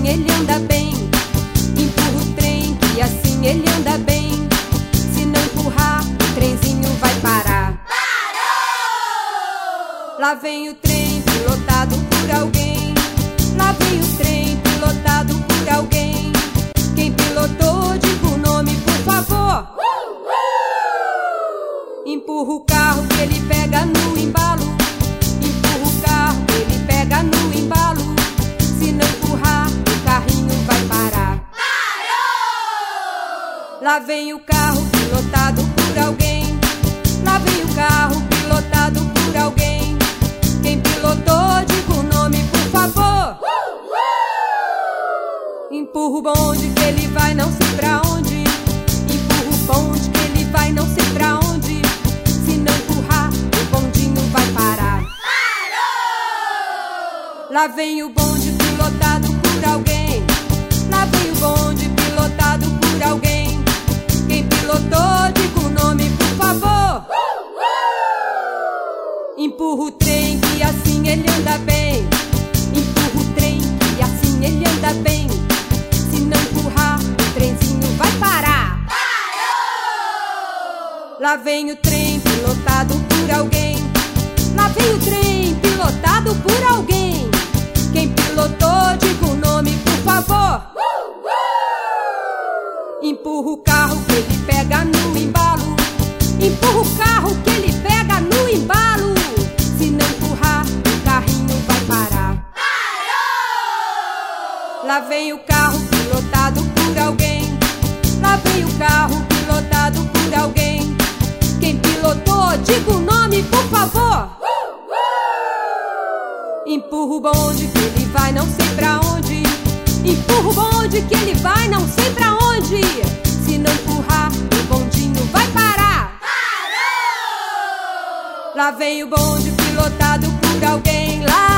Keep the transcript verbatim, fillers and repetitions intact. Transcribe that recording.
assim ele anda bem. Empurra o trem que assim ele anda bem. Se não empurrar, o trenzinho vai parar. Parou! Lá vem o trem pilotado por alguém. Lá vem o trem pilotado por alguém. Quem pilotou, diga o nome, por favor. Uh, uh! Empurra o carro que ele pega no embalo. Empurra o carro que ele pega no embalo. Se não empurrar, o carrinho vai parar. Parou! Lá vem o carro pilotado por alguém. Lá vem o carro pilotado por alguém. Quem pilotou, diga o nome, por favor. Uh, uh! Empurra o bonde que ele vai não sei pra onde. Empurra o bonde que ele vai não sei pra onde. Se não empurrar, o bondinho vai parar. Parou! Lá vem o bonde pilotado por alguém. Lá vem o bonde pilotado por alguém. Quem pilotou, diga o nome, por favor. Uh, uh! Empurra o trem que assim ele anda bem. Empurra o trem que assim ele anda bem. Se não empurrar, o trenzinho vai parar. Parou! Lá vem o trem pilotado por alguém. Lá vem o trem pilotado por alguém. Quem pilotou, diga o nome, por favor. Uh, uh! Empurra o carro que ele pega no embalo. Empurra o carro que ele pega no embalo. Se não empurrar, o carrinho vai parar. Parou! Lá vem o carro pilotado por alguém. Lá vem o carro pilotado por alguém. Quem pilotou, diga o nome, por favor. Uh, uh! Empurra o bonde que ele vai não sei pra onde. Empurra o bonde que ele vai não sei pra onde. Se não empurrar, o bondinho vai parar. Parou! Lá vem o bonde pilotado por alguém. Lá